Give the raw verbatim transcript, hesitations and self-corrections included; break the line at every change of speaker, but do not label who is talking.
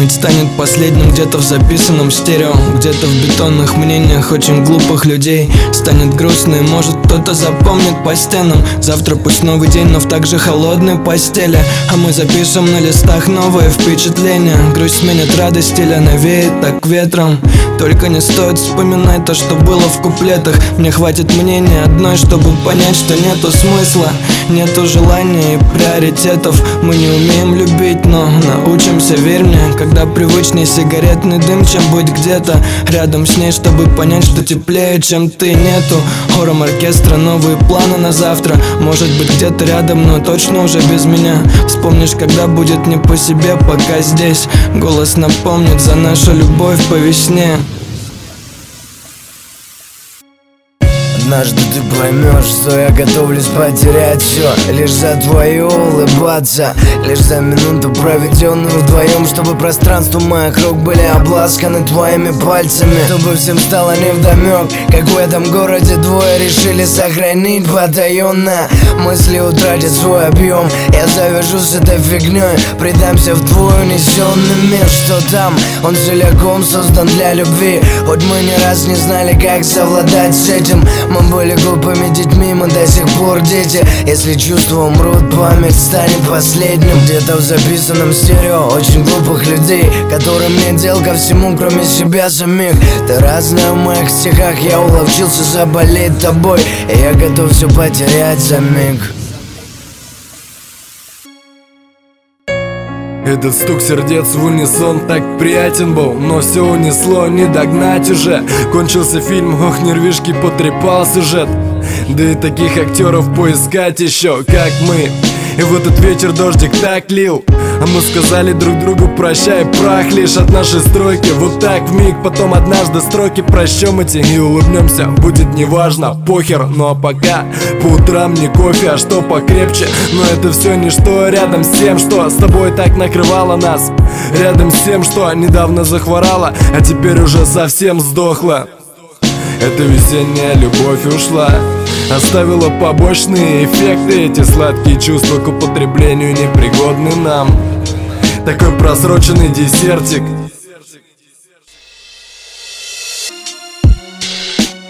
память станет последним где-то в записанном стерео. Где-то в бетонных мнениях очень глупых людей станет грустно, и может кто-то запомнит по стенам. Завтра пусть новый день, но в так же холодной постели. А мы запишем на листах новые впечатления. Грусть сменит радость или навеет так ветром. Только не стоит вспоминать то, что было в куплетах. Мне хватит мнения одной, чтобы понять, что нету смысла, нету желания и приоритетов. Мы не умеем любить, но научимся, верь мне. Когда привычнее сигаретный дым, чем быть где-то рядом с ней, чтобы понять, что теплее, чем ты, нету. Хором оркестра, новые планы на завтра. Может быть где-то рядом, но точно уже без меня. Вспомнишь, когда будет не по себе, пока здесь голос напомнит за нашу любовь по весне.
Однажды ты поймешь, что я готовлюсь потерять все лишь за твою улыбаться, лишь за минуту, проведенную вдвоем, чтобы пространство моих рук были обласканы твоими пальцами, чтобы всем стало невдомек, как в этом городе двое решили сохранить потаенно. Мысли утратят свой объем, я завяжу с этой фигней, предамся в твой унесенный мир. Что там? Он целиком создан для любви. Хоть мы ни раз не знали, как совладать с этим. Мы были глупыми детьми, мы до сих пор дети. Если чувства умрут, память станет последним. Где-то в записанном стерео очень глупых людей, которым нет дел ко всему, кроме себя самих. Ты разная в моих стихах, я уловчился заболеть тобой, и я готов все потерять за миг.
Этот стук сердец в унисон так приятен был, но все унесло, не догнать уже. Кончился фильм, ох, нервишки потрепал сюжет. Да и таких актеров поискать еще, как мы. И в этот вечер дождик так лил, а мы сказали друг другу прощай, прах лишь от нашей стройки. Вот так вмиг, потом однажды строки прощем эти и улыбнемся, будет неважно, похер. Ну а пока по утрам не кофе, а что покрепче. Но это все ничто рядом с тем, что с тобой так накрывало нас, рядом с тем, что недавно захворала, а теперь уже совсем сдохла. Эта весенняя любовь ушла, оставила побочные эффекты. Эти сладкие чувства к употреблению непригодны нам. Такой просроченный десертик.